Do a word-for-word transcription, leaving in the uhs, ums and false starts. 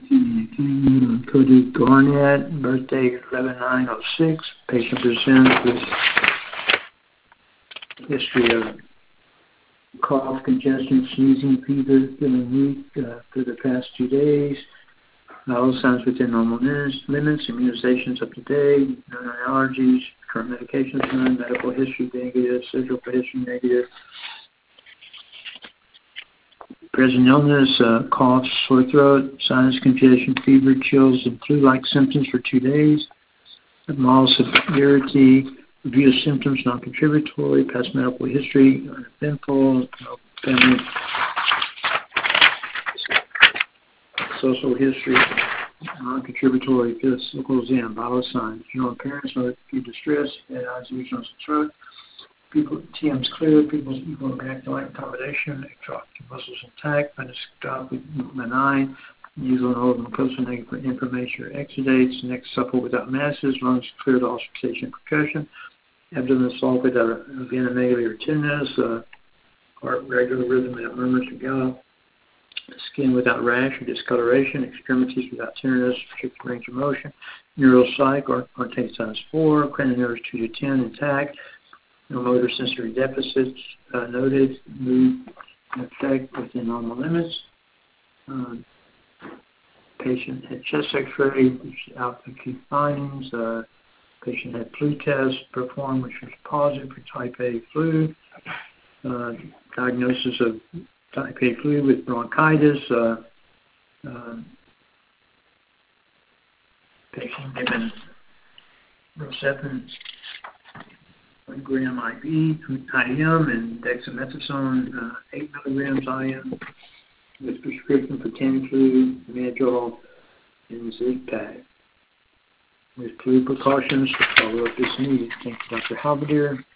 Cody Garnett, birthday eleven nine oh six. Patient presents with history of cough, congestion, sneezing, fever, feeling weak uh, for the past two days. All signs within normal limits, immunizations up to date, no allergies, current medications none, medical history negative, surgical history negative. Present illness, uh, cough, sore throat, sinus congestion, fever, chills, and flu-like symptoms for two days. Mild severity, review of symptoms, non-contributory, past medical history, uneventful, no family, social history, non-contributory, physical exam, vital signs, general appearance, no acute distress, head, eyes, ears, nose, and throat. People, T M's clear, people's equal electrolyte combination, extraocular muscles intact, endoscopic benign, usual and oral mucosa negative for inflammation or exudates, neck supple without masses, lungs clear to auscultation and percussion, abdomen soft without venomegaly or tenderness, uh, heart regular rhythm without murmurs or gallop, skin without rash or discoloration, extremities without tenderness, restricted range of motion, neuropsych or Arcade size four, cranial nerves two to ten intact, no motor sensory deficits uh, noted, mood effect within normal limits. Um, patient had chest x-ray, which out the key findings. Uh, patient had flu test performed, which was positive for type A flu. Uh, diagnosis of type A flu with bronchitis. Uh, uh, patient given Rocephin one gram I V, I M, and dexamethasone, uh, eight milligrams I M, with prescription for Tamiflu, Madrol, and Z-Pack. With flu precautions, follow up is needed. Thank you, Doctor Halberdier.